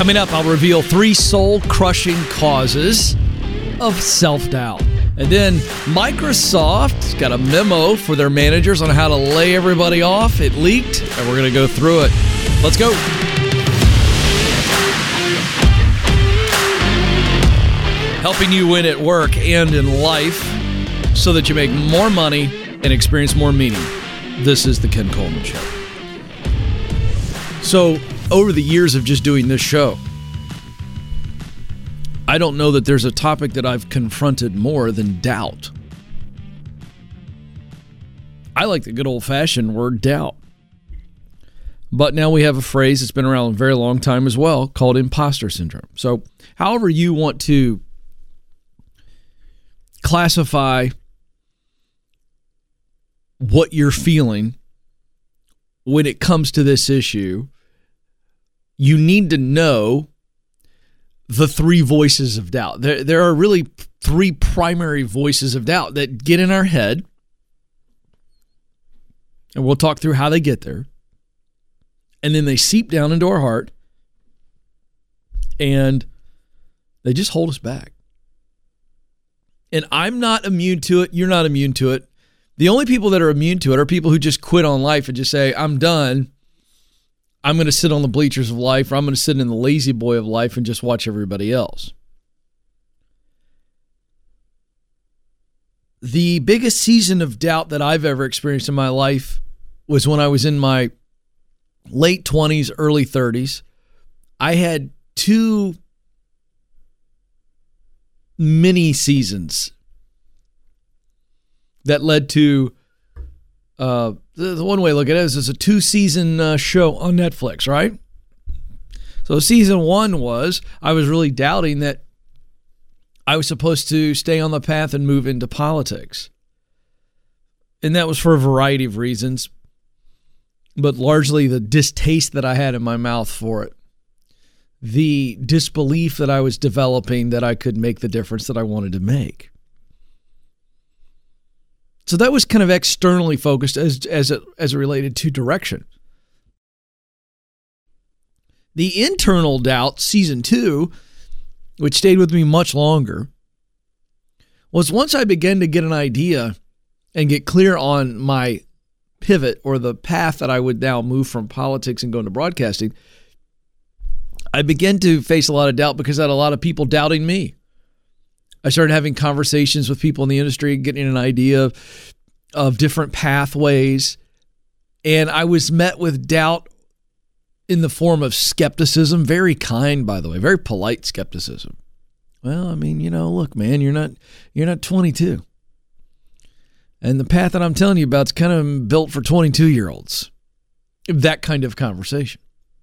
Coming up, I'll reveal 3 soul-crushing causes of self-doubt. And then Microsoft's got a memo for their managers on how to lay everybody off. It leaked, and we're going to go through it. Let's go. Helping you win at work and in life so that you make more money and experience more meaning. This is The Ken Coleman Show. So, over the years of just doing this show, I don't know that there's a topic that I've confronted more than doubt. I like the good old-fashioned word doubt. But now we have a phrase that's been around a very long time as well called imposter syndrome. So, however you want to classify what you're feeling when it comes to this issue, you need to know the 3 voices of doubt. There are really 3 primary voices of doubt that get in our head, and we'll talk through how they get there, and then they seep down into our heart, and they just hold us back. And I'm not immune to it. You're not immune to it. The only people that are immune to it are people who just quit on life and just say, I'm done. I'm going to sit on the bleachers of life, or I'm going to sit in the lazy boy of life and just watch everybody else. The biggest season of doubt that I've ever experienced in my life was when I was in my late 20s, early 30s. I had 2 mini seasons that led to the one way to look at it is it's a 2-season show on Netflix, right? So season 1 was I was really doubting that I was supposed to stay on the path and move into politics. And that was for a variety of reasons, but largely the distaste that I had in my mouth for it. The disbelief that I was developing that I could make the difference that I wanted to make. So that was kind of externally focused as it related to direction. The internal doubt, season 2, which stayed with me much longer, was once I began to get an idea and get clear on my pivot or the path that I would now move from politics and go into broadcasting, I began to face a lot of doubt because I had a lot of people doubting me. I started having conversations with people in the industry, getting an idea of different pathways, and I was met with doubt in the form of skepticism, very kind, by the way, very polite skepticism. Well, I mean, look, man, you're not 22. And the path that I'm telling you about is kind of built for 22-year-olds. That kind of conversation.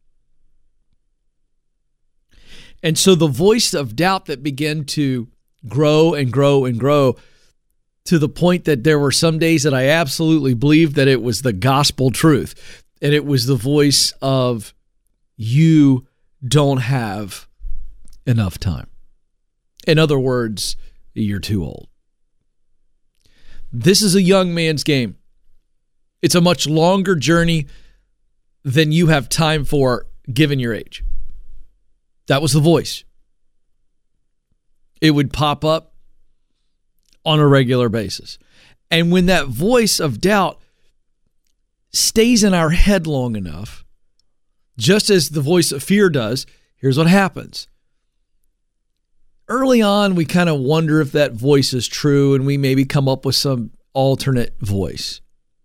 And so the voice of doubt that began to grow and grow and grow to the point that there were some days that I absolutely believed that it was the gospel truth. And it was the voice of, you don't have enough time. In other words, you're too old. This is a young man's game. It's a much longer journey than you have time for given your age. That was the voice. It would pop up on a regular basis. And when that voice of doubt stays in our head long enough, just as the voice of fear does, here's what happens. Early on, we kind of wonder if that voice is true, and we maybe come up with some alternate voice.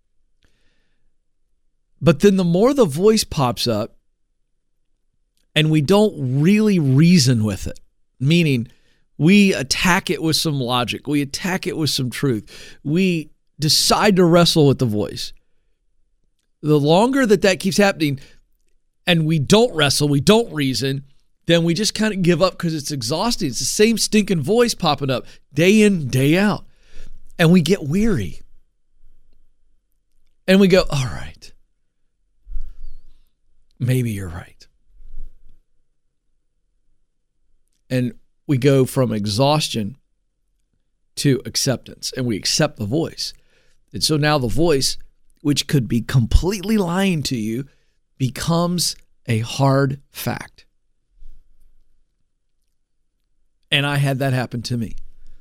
But then the more the voice pops up, and we don't really reason with it, meaning we attack it with some logic, we attack it with some truth, we decide to wrestle with the voice. The longer that keeps happening, and we don't wrestle, we don't reason, then we just kind of give up because it's exhausting. It's the same stinking voice popping up day in, day out. And we get weary. And we go, all right, maybe you're right. And we go from exhaustion to acceptance, and we accept the voice. And so now the voice, which could be completely lying to you, becomes a hard fact. And I had that happen to me.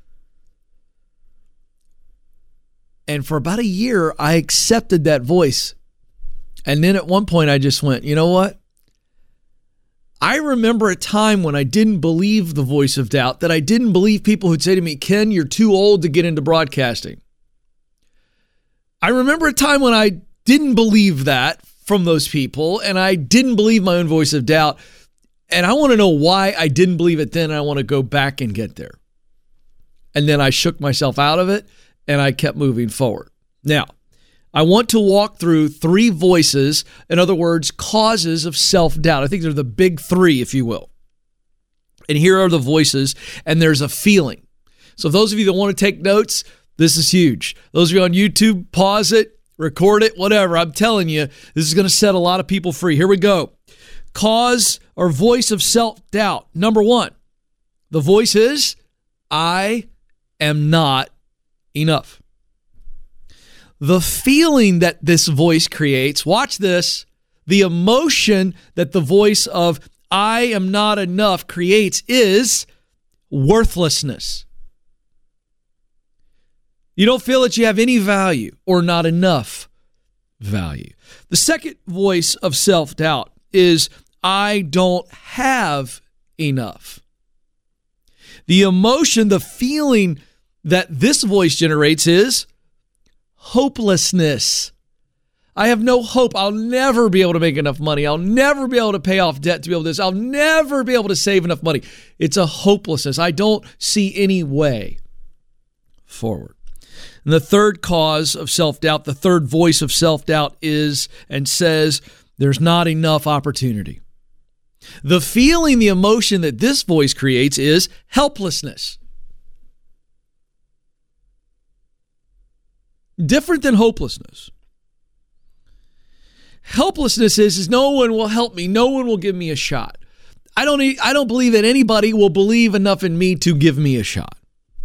And for about a year, I accepted that voice. And then at one point, I just went, you know what? I remember a time when I didn't believe the voice of doubt, that I didn't believe people who'd say to me, Ken, you're too old to get into broadcasting. I remember a time when I didn't believe that from those people, and I didn't believe my own voice of doubt. And I want to know why I didn't believe it then, and I want to go back and get there. And then I shook myself out of it, and I kept moving forward. Now, I want to walk through 3 voices, in other words, causes of self-doubt. I think they're the big 3, if you will. And here are the voices, and there's a feeling. So those of you that want to take notes, this is huge. Those of you on YouTube, pause it, record it, whatever. I'm telling you, this is going to set a lot of people free. Here we go. Cause or voice of self-doubt. Number 1, the voice is, I am not enough. The feeling that this voice creates, watch this, the emotion that the voice of I am not enough creates is worthlessness. You don't feel that you have any value or not enough value. The second voice of self-doubt is I don't have enough. The emotion, the feeling that this voice generates is hopelessness. I have no hope. I'll never be able to make enough money. I'll never be able to pay off debt to be able to this. I'll never be able to save enough money. It's a hopelessness. I don't see any way forward. And the third cause of self-doubt, the third voice of self-doubt is and says there's not enough opportunity. The feeling, the emotion that this voice creates is helplessness. Different than hopelessness. Helplessness is no one will help me. No one will give me a shot. I don't believe that anybody will believe enough in me to give me a shot.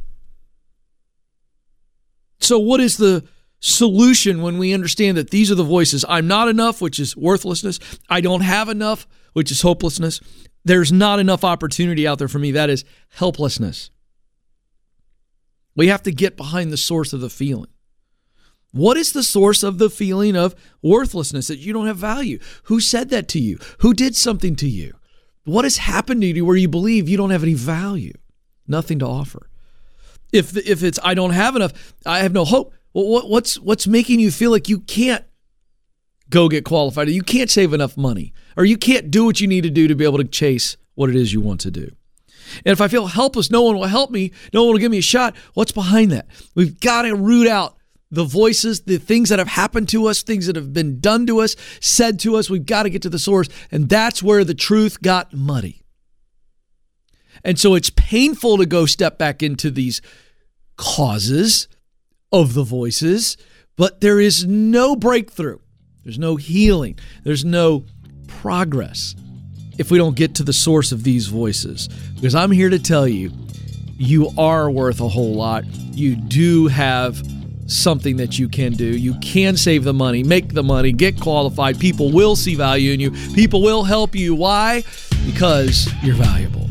So what is the solution when we understand that these are the voices? I'm not enough, which is worthlessness. I don't have enough, which is hopelessness. There's not enough opportunity out there for me. That is helplessness. We have to get behind the source of the feeling. What is the source of the feeling of worthlessness, that you don't have value? Who said that to you? Who did something to you? What has happened to you where you believe you don't have any value? Nothing to offer. If it's I don't have enough, I have no hope. Well, what's making you feel like you can't go get qualified, or you can't save enough money, or you can't do what you need to do to be able to chase what it is you want to do? And if I feel helpless, no one will help me, no one will give me a shot. What's behind that? We've got to root out the voices, the things that have happened to us, things that have been done to us, said to us. We've got to get to the source. And that's where the truth got muddy. And so it's painful to go step back into these causes of the voices, but there is no breakthrough. There's no healing. There's no progress if we don't get to the source of these voices. Because I'm here to tell you, you are worth a whole lot. You do have something that you can do. You can save the money, make the money, get qualified. People will see value in you. People will help you. Why? Because you're valuable.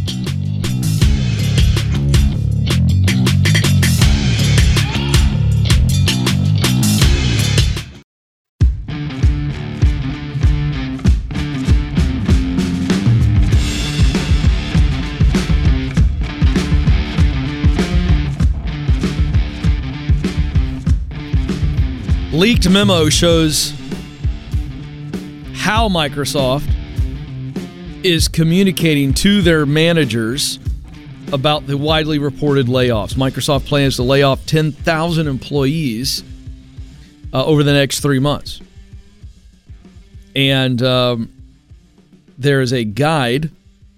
Leaked memo shows how Microsoft is communicating to their managers about the widely reported layoffs. Microsoft plans to lay off 10,000 employees over the next 3 months. And there is a guide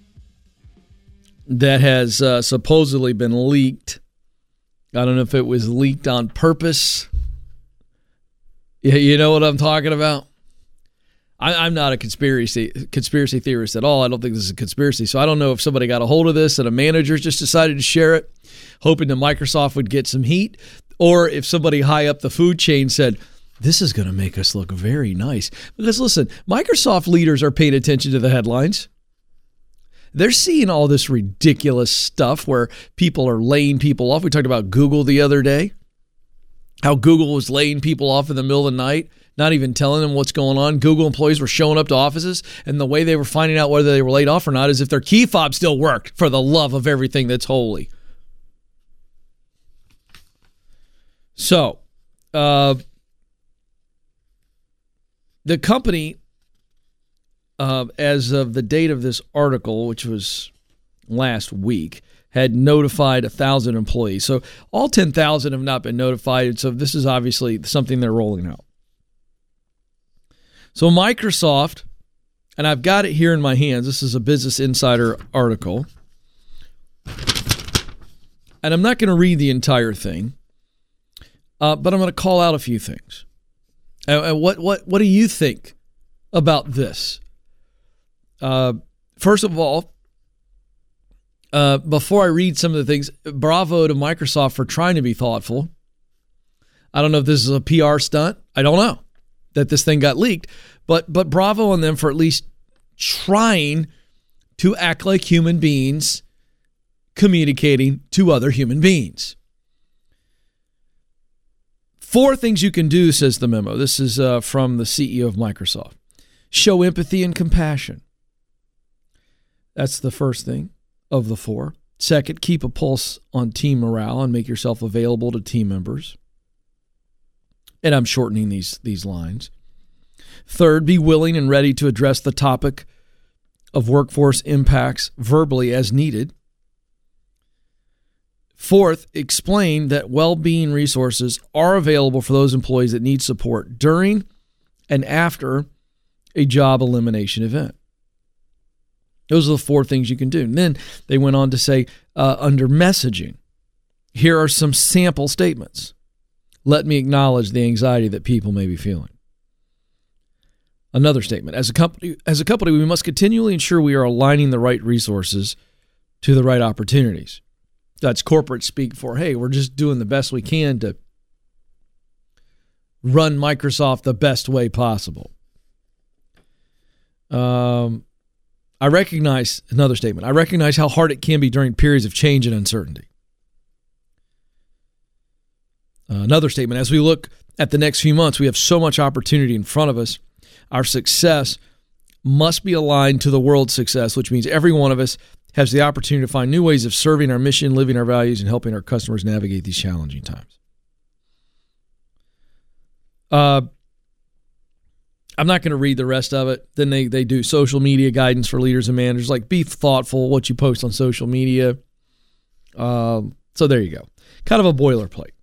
that has supposedly been leaked. I don't know if it was leaked on purpose. Yeah, you know what I'm talking about? I'm not a conspiracy theorist at all. I don't think this is a conspiracy. So I don't know if somebody got a hold of this and a manager just decided to share it, hoping that Microsoft would get some heat, or if somebody high up the food chain said, this is going to make us look very nice. Because listen, Microsoft leaders are paying attention to the headlines. They're seeing all this ridiculous stuff where people are laying people off. We talked about Google the other day, how Google was laying people off in the middle of the night, not even telling them what's going on. Google employees were showing up to offices, and the way they were finding out whether they were laid off or not is if their key fob still worked, for the love of everything that's holy. So, the company, as of the date of this article, which was last week, had notified 1,000 employees. So all 10,000 have not been notified. So this is obviously something they're rolling out. So Microsoft, and I've got it here in my hands. This is a Business Insider article. And I'm not going to read the entire thing, but I'm going to call out a few things. What do you think about this? First of all, before I read some of the things, bravo to Microsoft for trying to be thoughtful. I don't know if this is a PR stunt. I don't know that this thing got leaked, but bravo on them for at least trying to act like human beings communicating to other human beings. 4 things you can do, says the memo. This is from the CEO of Microsoft. Show empathy and compassion. That's the first thing of the 4. Second, keep a pulse on team morale and make yourself available to team members. And I'm shortening these lines. Third, be willing and ready to address the topic of workforce impacts verbally as needed. Fourth, explain that well-being resources are available for those employees that need support during and after a job elimination event. Those are the 4 things you can do. And then they went on to say, under messaging, here are some sample statements. Let me acknowledge the anxiety that people may be feeling. Another statement, as a company, we must continually ensure we are aligning the right resources to the right opportunities. That's corporate speak for, hey, we're just doing the best we can to run Microsoft the best way possible. I recognize, another statement, I recognize how hard it can be during periods of change and uncertainty. Another statement, as we look at the next few months, we have so much opportunity in front of us. Our success must be aligned to the world's success, which means every one of us has the opportunity to find new ways of serving our mission, living our values, and helping our customers navigate these challenging times. I'm not going to read the rest of it. Then they do social media guidance for leaders and managers, like be thoughtful what you post on social media. So there you go. Kind of a boilerplate.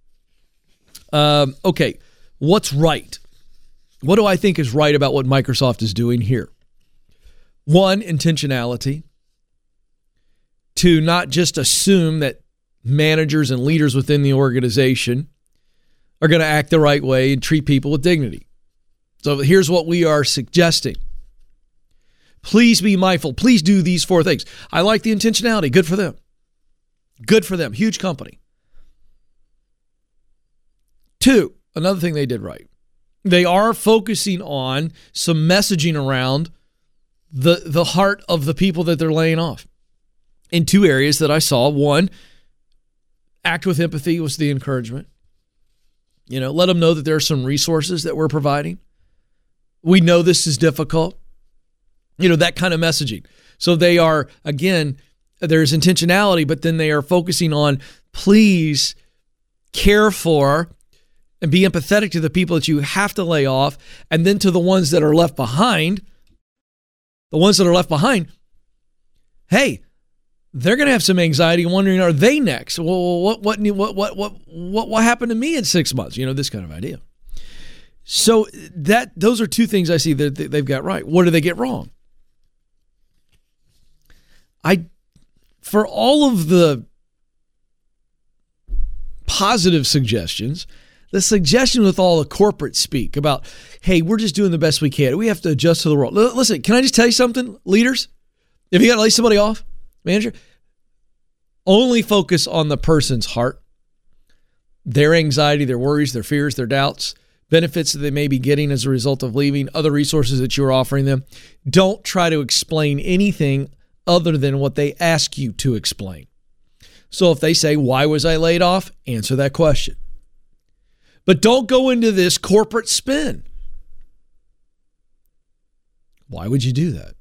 Okay, what's right? What do I think is right about what Microsoft is doing here? 1, intentionality. 2, not just assume that managers and leaders within the organization are going to act the right way and treat people with dignity. So here's what we are suggesting. Please be mindful. Please do these 4 things. I like the intentionality. Good for them. Good for them. Huge company. 2, another thing they did right. They are focusing on some messaging around the heart of the people that they're laying off in 2 areas that I saw. 1, act with empathy was the encouragement. Let them know that there are some resources that we're providing. We know this is difficult. That kind of messaging. So they are, again, there's intentionality, but then they are focusing on please care for and be empathetic to the people that you have to lay off, and then to the ones that are left behind. The ones that are left behind, hey, they're going to have some anxiety wondering, are they next? Well, what happened to me in 6 months? This kind of idea. So those are 2 things I see that they've got right. What do they get wrong? For all of the positive suggestions, the suggestion with all the corporate speak about, hey, we're just doing the best we can. We have to adjust to the world. Listen, can I just tell you something, leaders? If you got to lay somebody off, manager, only focus on the person's heart, their anxiety, their worries, their fears, their doubts, benefits that they may be getting as a result of leaving, other resources that you're offering them. Don't try to explain anything other than what they ask you to explain. So if they say, why was I laid off? Answer that question. But don't go into this corporate spin. Why would you do that?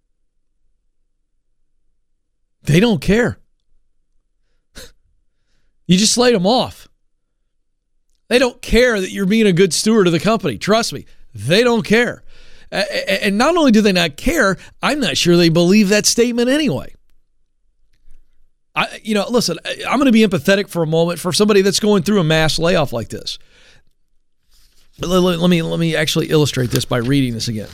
They don't care. You just laid them off. They don't care that you're being a good steward of the company. Trust me, they don't care. And not only do they not care, I'm not sure they believe that statement anyway. Listen, I'm going to be empathetic for a moment for somebody that's going through a mass layoff like this. But let me actually illustrate this by reading this again.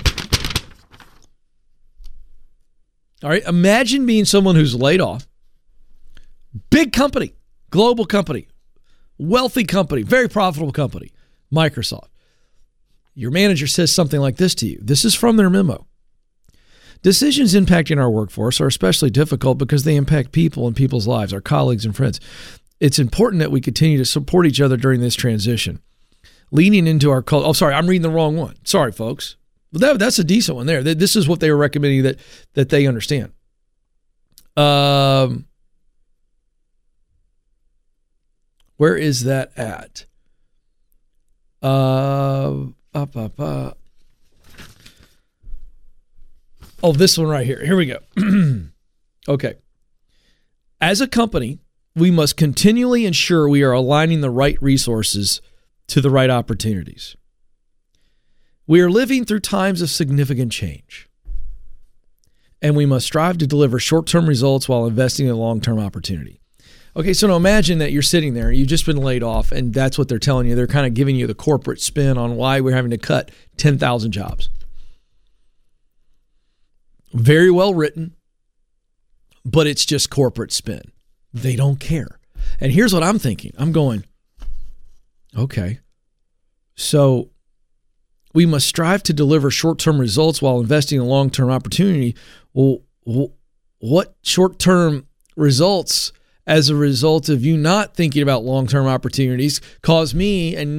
All right, imagine being someone who's laid off. Big company, global company, wealthy company, very profitable company, Microsoft. Your manager says something like this to you. This is from their memo. Decisions impacting our workforce are especially difficult because they impact people and people's lives, our colleagues and friends. It's important that we continue to support each other during this transition. Leaning into our culture. Oh, sorry, I'm reading the wrong one. Sorry, folks. But that's a decent one there. This is what they were recommending that they understand. Where is that at? Oh, this one right here. Here we go. Okay. As a company, we must continually ensure we are aligning the right resources to the right opportunities. We are living through times of significant change, and we must strive to deliver short-term results while investing in long-term opportunity. Okay, so now imagine that you're sitting there, you've just been laid off, and that's what they're telling you. They're kind of giving you the corporate spin on why we're having to cut 10,000 jobs. Very well written, but it's just corporate spin. They don't care. And here's what I'm thinking. I'm going, okay, so we must strive to deliver short-term results while investing in long-term opportunity. Well, what short-term results as a result of you not thinking about long-term opportunities caused me and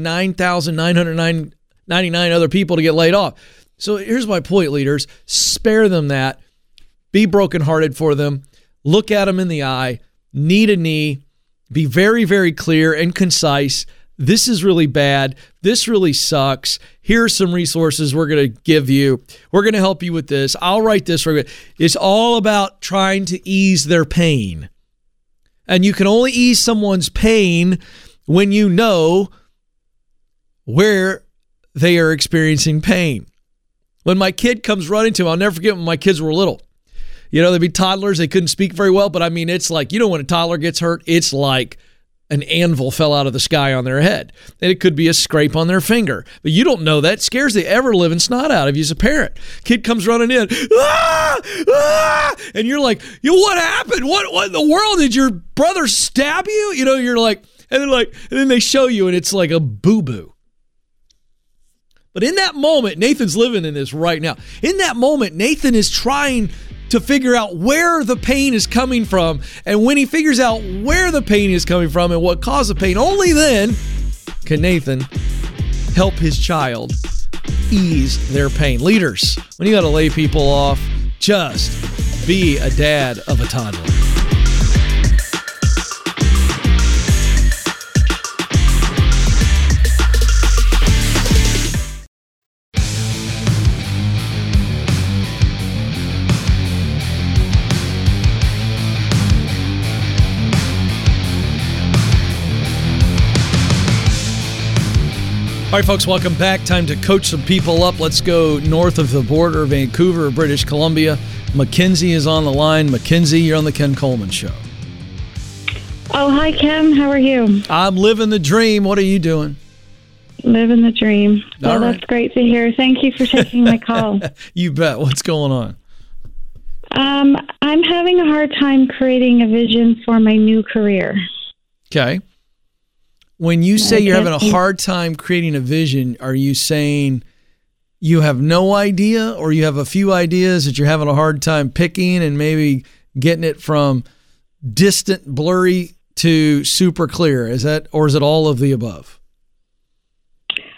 9,999 other people to get laid off? So here's my point, leaders. Spare them that. Be brokenhearted for them. Look at them in the eye, knee to knee. Be very, very clear and concise. This is really bad. This really sucks. Here are some resources we're going to give you. We're going to help you with this. I'll write this. It's all about trying to ease their pain. And you can only ease someone's pain when you know where they are experiencing pain. When my kid comes running to me, I'll never forget when my kids were little. They'd be toddlers. They couldn't speak very well. But I mean, it's like, when a toddler gets hurt, it's like an anvil fell out of the sky on their head. And it could be a scrape on their finger. But you don't know that. It scares the ever-living snot out of you as a parent. Kid comes running in. Ah! Ah! And you're like, what happened? What in the world? Did your brother stab you? You're like, and then they show you and it's like a boo-boo. But in that moment, Nathan's living in this right now. In that moment, Nathan is trying to figure out where the pain is coming from. And when he figures out where the pain is coming from and what caused the pain, only then can Nathan help his child ease their pain. Leaders, when you got to lay people off, just be a dad of a toddler. All right, folks, welcome back. Time to coach some people up. Let's go north of the border, Vancouver, British Columbia. Mackenzie is on the line. Mackenzie, you're on the Ken Coleman Show. Oh, hi, Ken. How are you? I'm living the dream. What are you doing? Living the dream. Well, right. That's great to hear. Thank you for taking my call. You bet. What's going on? I'm having a hard time creating a vision for my new career. Okay. When you say you're having a hard time creating a vision, are you saying you have no idea or you have a few ideas that you're having a hard time picking and maybe getting it from distant, blurry to super clear? Is that, or is it all of the above?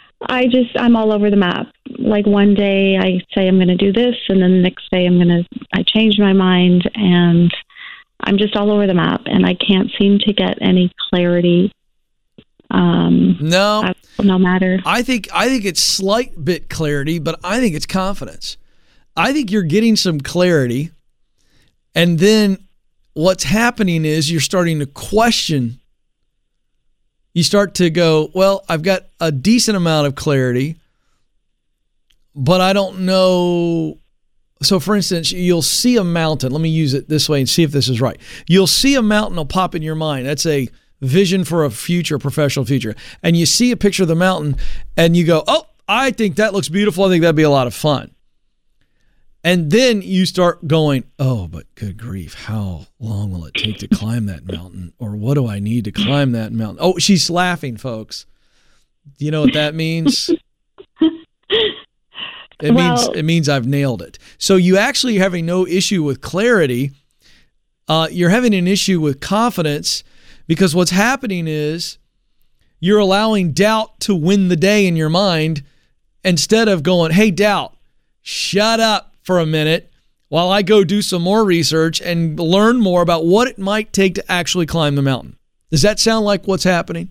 I'm all over the map. Like one day I say I'm going to do this, and then the next day I'm going to I changed my mind, and I'm just all over the map, and I can't seem to get any clarity. No matter. I think it's slight bit clarity, but I think it's confidence. I think you're getting some clarity, and then what's happening is you're starting to question. You start to go, well, I've got a decent amount of clarity, but I don't know. So, for instance, you'll see a mountain. Let me use it this way and see if this is right. You'll see a mountain will pop in your mind. That's a vision for a future, professional future. And you see a picture of the mountain and you go, oh, I think that looks beautiful. I think that'd be a lot of fun. And then you start going, oh, but good grief, how long will it take to climb that mountain? Or what do I need to climb that mountain? Oh, she's laughing, folks. Do you know what that means? It means I've nailed it. So you actually having no issue with clarity. You're having an issue with confidence, because what's happening is you're allowing doubt to win the day in your mind instead of going, hey, doubt, shut up for a minute while I go do some more research and learn more about what it might take to actually climb the mountain. Does that sound like what's happening?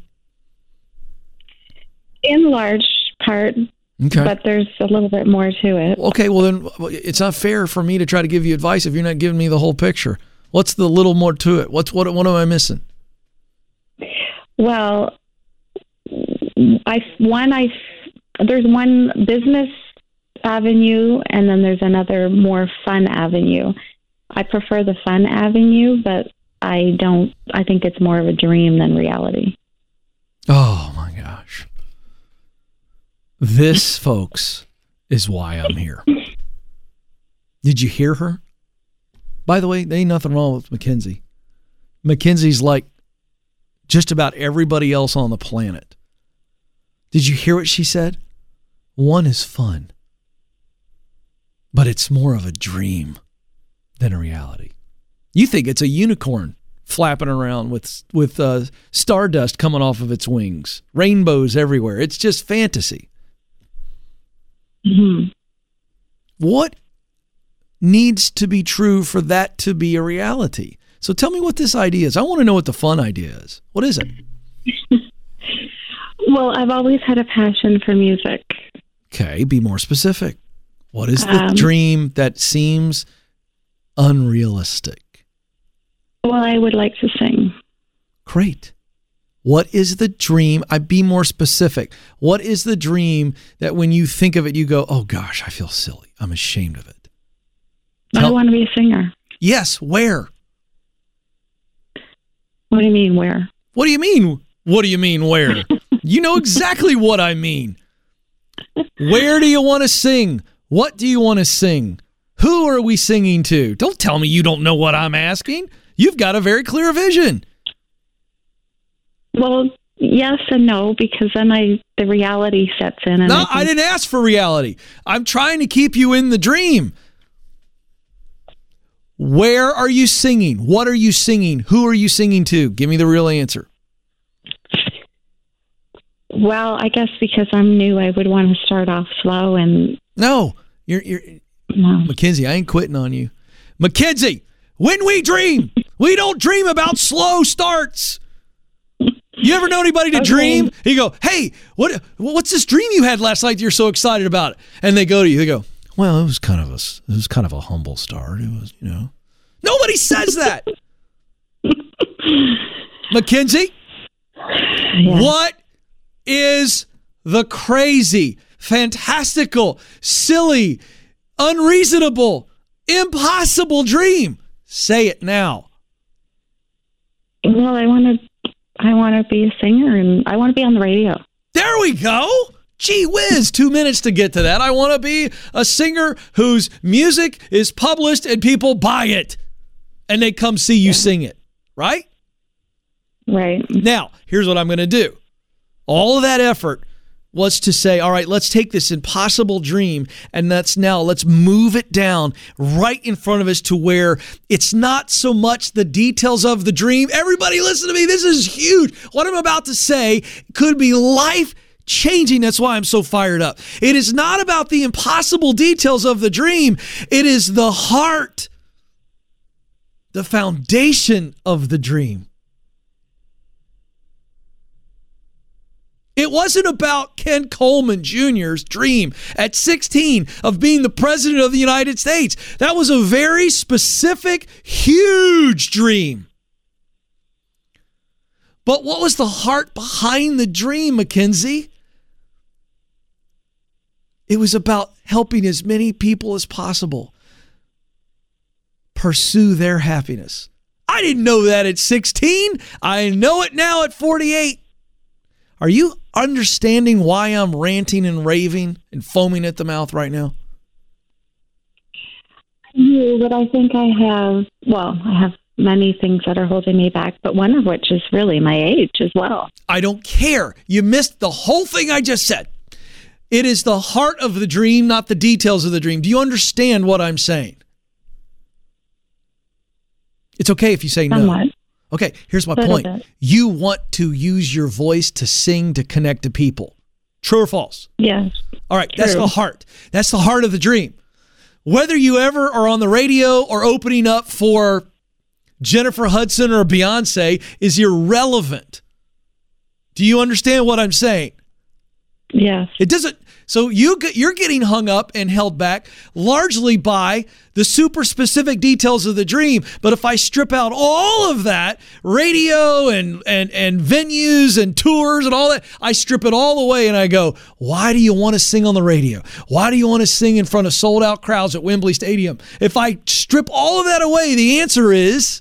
In large part. Okay. But there's a little bit more to it. Okay, well then it's not fair for me to try to give you advice if you're not giving me the whole picture. What's the little more to it? What am I missing? Well, there's one business avenue, and then there's another more fun avenue. I prefer the fun avenue, but I think it's more of a dream than reality. Oh my gosh. This, folks, is why I'm here. Did you hear her? By the way, there ain't nothing wrong with Mackenzie. Mackenzie's like just about everybody else on the planet. Did you hear what she said? One is fun, but it's more of a dream than a reality. You think it's a unicorn flapping around with stardust coming off of its wings, rainbows everywhere. It's just fantasy. Mm-hmm. What needs to be true for that to be a reality? So tell me what this idea is. I want to know what the fun idea is. What is it? Well, I've always had a passion for music. Okay, be more specific. What is the dream that seems unrealistic? Well, I would like to sing. Great. What is the dream? I'd be more specific. What is the dream that when you think of it, you go, oh gosh, I feel silly. I'm ashamed of it. I want to be a singer. Yes. Where? What do you mean, where? What do you mean? What do you mean, where? You know exactly what I mean. Where do you want to sing? What do you want to sing? Who are we singing to? Don't tell me you don't know what I'm asking. You've got a very clear vision. Well, yes and no, because then the reality sets in. And no, I didn't ask for reality. I'm trying to keep you in the dream. Where are you singing? What are you singing? Who are you singing to? Give me the real answer. Well, I guess because I'm new, I would want to start off slow and... No, you're no. Mackenzie, I ain't quitting on you. Mackenzie, when we dream, we don't dream about slow starts. You ever know anybody to dream? You go, hey, what's this dream you had last night that you're so excited about it? And they go to you, they go, well, it was kind of a humble start. It was, Nobody says that. Mackenzie, yeah. What is the crazy, fantastical, silly, unreasonable, impossible dream? Say it now. Well, I want to be a singer, and I want to be on the radio. There we go. Gee whiz, 2 minutes to get to that. I want to be a singer whose music is published and people buy it, and they come see you sing it, right? Right. Now, here's what I'm going to do. All of that effort was to say, all right, let's take this impossible dream and let's move it down right in front of us to where it's not so much the details of the dream. Everybody listen to me. This is huge. What I'm about to say could be life-changing. That's why I'm so fired up. It is not about the impossible details of the dream. It is the heart the foundation of the dream. It wasn't about Ken Coleman Jr.'s dream at 16 of being the president of the United States. That was a very specific, huge dream. But what was the heart behind the dream, Mackenzie? It was about helping as many people as possible pursue their happiness. I didn't know that at 16. I know it now at 48. Are you understanding why I'm ranting and raving and foaming at the mouth right now? Yeah, but I think I have many things that are holding me back, but one of which is really my age as well. I don't care. You missed the whole thing I just said. It is the heart of the dream, not the details of the dream. Do you understand what I'm saying? It's okay if you say Somewhat. no. Okay, here's my point. You want to use your voice to sing, to connect to people. True or false? Yes. All right, True. That's the heart. That's the heart of the dream. Whether you ever are on the radio or opening up for Jennifer Hudson or Beyonce is irrelevant. Do you understand what I'm saying? Yes. It doesn't. So you're getting hung up and held back largely by the super specific details of the dream. But if I strip out all of that, radio and venues and tours and all that, I strip it all away and I go, why do you want to sing on the radio? Why do you want to sing in front of sold out crowds at Wembley Stadium? If I strip all of that away, the answer is,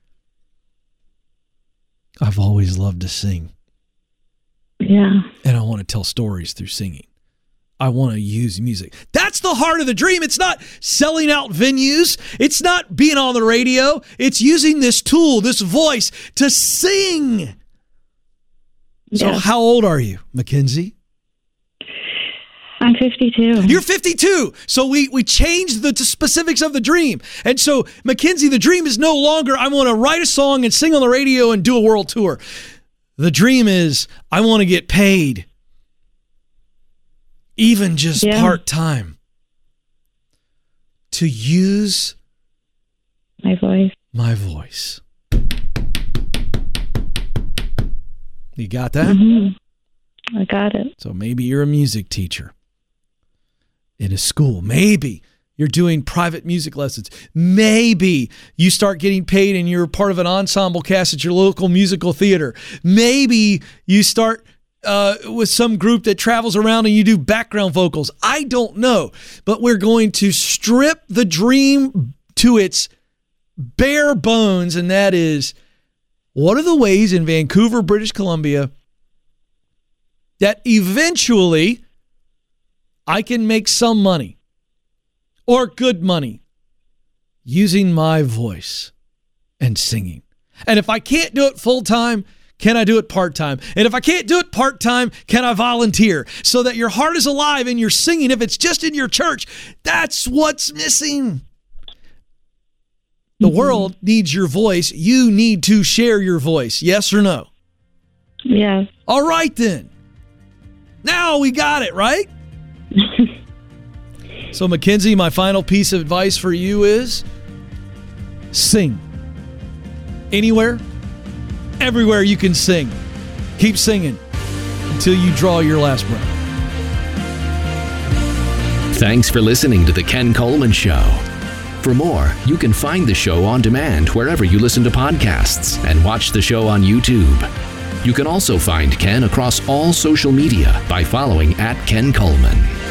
I've always loved to sing. Yeah. And I want to tell stories through singing. I want to use music. That's the heart of the dream. It's not selling out venues. It's not being on the radio. It's using this tool, this voice to sing. So how old are you, Mackenzie? I'm 52. You're 52. So we changed the specifics of the dream. And so, Mackenzie, the dream is no longer, I want to write a song and sing on the radio and do a world tour. The dream is, I want to get paid. Even just part-time, to use my voice. You got that? Mm-hmm. I got it. So maybe you're a music teacher in a school. Maybe you're doing private music lessons. Maybe you start getting paid and you're part of an ensemble cast at your local musical theater. Maybe you start with some group that travels around and you do background vocals. I don't know, but we're going to strip the dream to its bare bones, and that is, what are the ways in Vancouver, British Columbia, that eventually I can make some money or good money using my voice and singing? And if I can't do it full-time, can I do it part-time? And if I can't do it part-time, can I volunteer? So that your heart is alive and you're singing. If it's just in your church, that's what's missing. The world needs your voice. You need to share your voice. Yes or no? Yes. All right, then. Now we got it, right? So, Mackenzie, my final piece of advice for you is sing. Anywhere, everywhere you can sing. Keep singing until you draw your last breath. Thanks for listening to The Ken Coleman Show. For more, you can find the show on demand wherever you listen to podcasts and watch the show on YouTube. You can also find Ken across all social media by following @Ken Coleman.